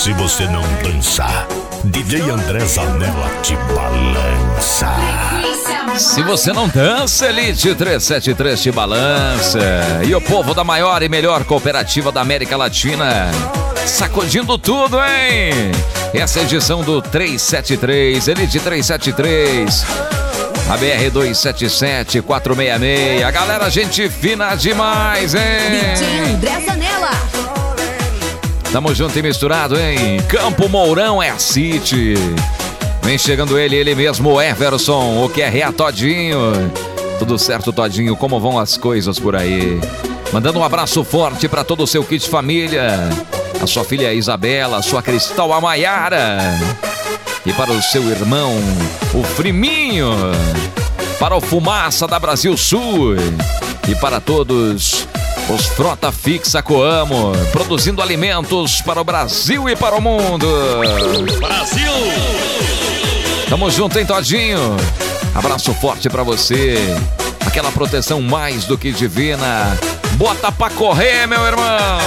se você não dançar. DJ André Zanella te balança. Se você não dança, Elite 373 te balança. E o povo da maior e melhor cooperativa da América Latina, sacudindo tudo, hein? Essa é a edição do 373, Elite 373. A BR 277 466. A galera, gente fina demais, hein? DJ André Zanella. Tamo junto e misturado, hein? Campo Mourão é a City. Vem chegando ele mesmo, o Everson, o que é Todinho. Tudo certo, Todinho? Como vão as coisas por aí? Mandando um abraço forte para todo o seu kit família. A sua filha Isabela, a sua Cristal Amaiara. E para o seu irmão, o Friminho. Para o Fumaça da Brasil Sul. E para todos os Frota Fixa Coamo, produzindo alimentos para o Brasil e para o mundo. Brasil! Tamo junto, hein, Todinho? Abraço forte pra você. Aquela proteção mais do que divina. Bota pra correr, meu irmão!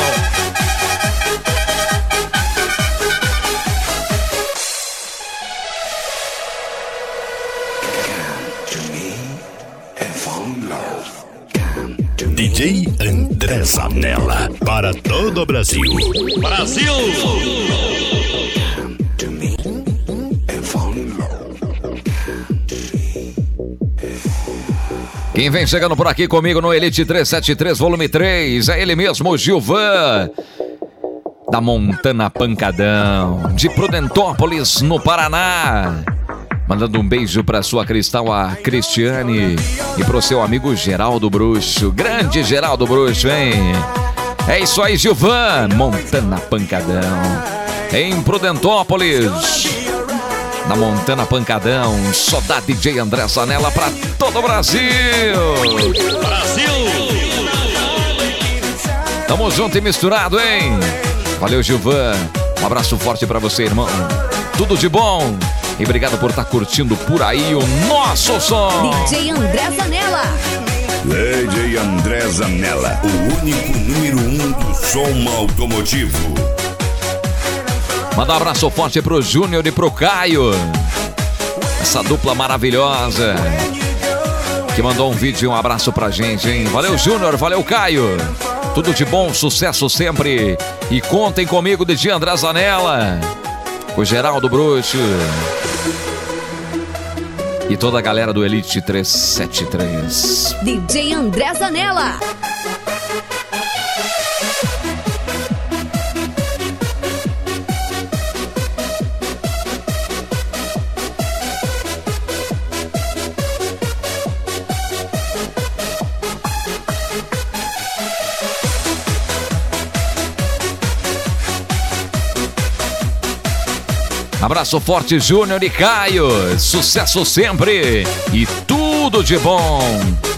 DJ André Zanella para todo o Brasil. Brasil! Quem vem chegando por aqui comigo no Elite 373, volume 3, é ele mesmo, o Gilvan, da Montana Pancadão, de Prudentópolis, no Paraná. Mandando um beijo pra sua Cristal, a Cristiane, e pro seu amigo Geraldo Bruxo, grande Geraldo Bruxo, hein? É isso aí, Gilvan, Montana Pancadão, em Prudentópolis. Na Montana Pancadão, só dá DJ André Zanella pra todo o Brasil. Brasil! Tamo junto e misturado, hein? Valeu, Gilvan. Um abraço forte pra você, irmão. Tudo de bom. E obrigado por estar curtindo por aí o nosso som. DJ André Zanella. DJ André Zanella, o único número 1 do som automotivo. Manda um abraço forte pro Júnior e pro Caio. Essa dupla maravilhosa que mandou um vídeo e um abraço pra gente, hein? Valeu, Júnior, valeu, Caio. Tudo de bom, sucesso sempre. E contem comigo, DJ André Zanella, o Geraldo Bruxo e toda a galera do Elite 373. DJ André Zanella. Abraço forte, Júnior e Caio. Sucesso sempre e tudo de bom.